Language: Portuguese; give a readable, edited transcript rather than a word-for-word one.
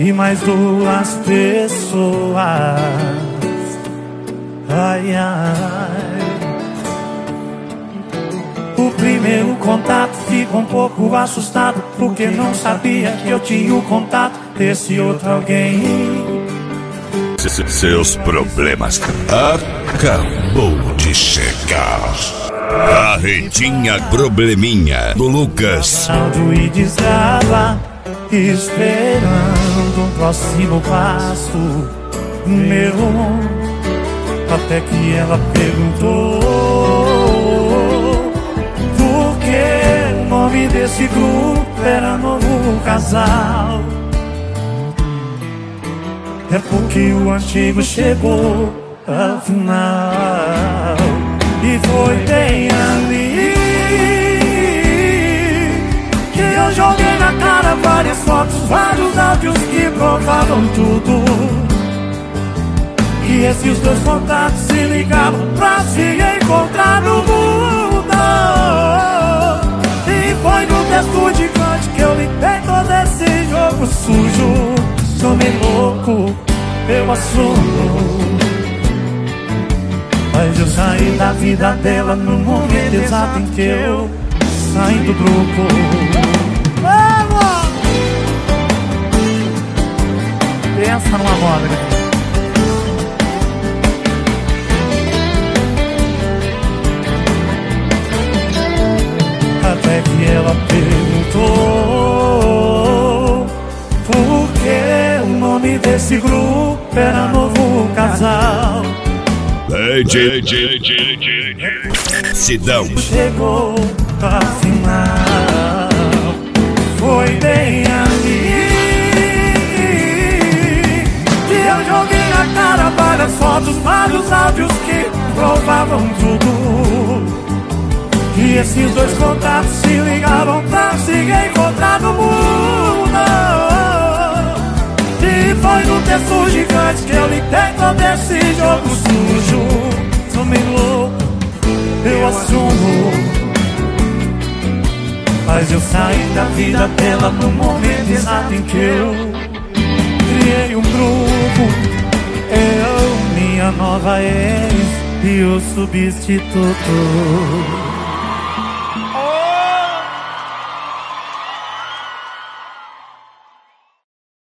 e mais duas pessoas. Ai, ai. O primeiro contato ficou um pouco assustado, porque não sabia que eu tinha o contato desse outro alguém. Seus problemas acabou de chegar. Carretinha Probleminha do Lucas. E desgrava, esperando um próximo passo meu. Até que ela perguntou por que o nome desse grupo era Novo Casal. É porque o antigo chegou ao final. E foi bem ali que eu joguei na cara várias fotos, vários áudios que provavam tudo. E esses dois contatos se ligavam pra se encontrar no mundo. E foi no texto gigante que eu limpei todo esse jogo sujo. Sou meio louco, eu assumo, mas eu saí da vida dela no momento exato em que eu saí do grupo. Vamos! Pensa numa moda, galera. Até que ela perguntou por que o nome desse grupo era Novo Casal. Sidão Chegou ao final. Foi bem ali que eu joguei na cara várias fotos, vários áudios que provavam tudo. E esses dois contatos se ligavam pra se encontrar no mundo. E foi no texto gigante que eu limpei todo esse jogo sujo. Sou meio louco, eu assumo, mas eu saí da vida dela no momento exato em que eu criei um grupo. Eu, minha nova ex e o substituto.